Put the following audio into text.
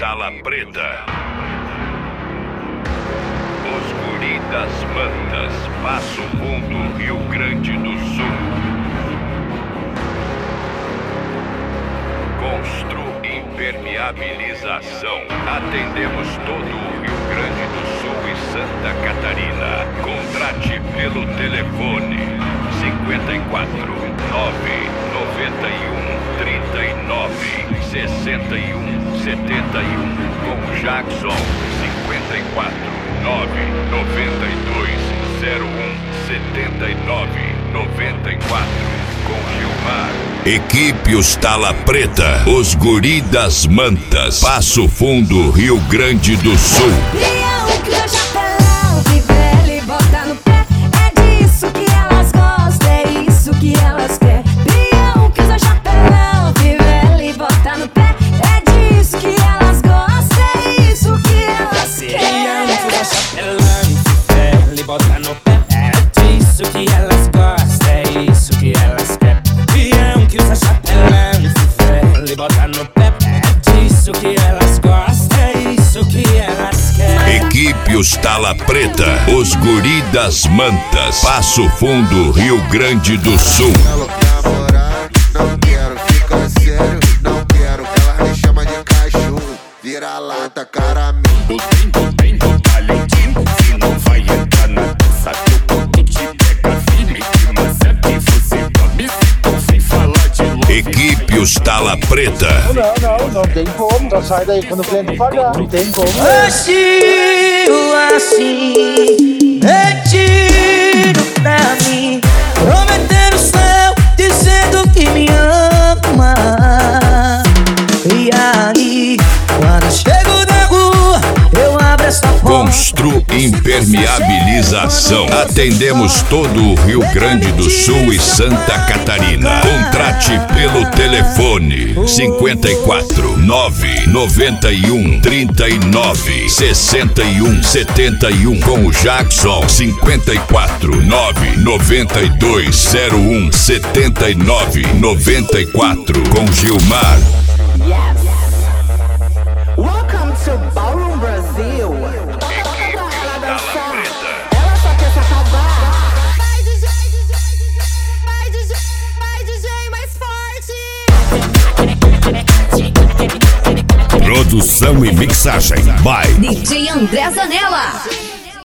Tala Preta. Os Guri das Mantas, Passo Fundo, Rio Grande do Sul. Constru Impermeabilização. Atendemos todo o Rio Grande do Sul e Santa Catarina. Contrate pelo telefone 54 991 39 61 71 com Jackson. 54 992 01 79 94 com Gilmar. Equipe Os Tala Preta, Os Guri das Mantas, Passo Fundo, Rio Grande do Sul. Leão que usa chapelão, fivela e bota no pé. É disso que elas gostam, é isso que elas querem. Leão que usa chapelão, fivela e bota no pé. É disso que elas gostam, é isso que elas querem. Leão que usa chapelão, fivela e bota no pé. É disso que elas gostam, é isso que elas querem. Leão que usa chapelão, fivela e bota no pé. É disso que elas gostam, é isso que elas querem. Equipe Os Tala Preta, Os Guri das Mantas, Passo Fundo, Rio Grande do Sul. Namorar, não quero ficar sério, não quero que ela me chama de cachorro. Vira lata, caramelo. Bem do talentinho, se não vai entrar na dança, eu te pega firme, que mas é que você come sem falar de longe. Equipe Os Tala Preta. Não tem como, só sai daí quando o cliente pagar, não tem como. Assim, mentindo pra mim, prometendo o céu, dizendo que me ama. E aí, quando chego na rua, eu abro essa porta. Constru Impermeabilização. Atendemos todo o Rio Grande do Sul e Santa Catarina. Contrate pelo telefone 54 991 39 61 71 com o Jackson. 54 992 01 79 94 com Gilmar. Welcome to Ballroom Brasil. Equipe Os Tala Preta. Ela só quer se acabar. Vai DJ mais forte. Produção e mixagem by DJ André Zanella.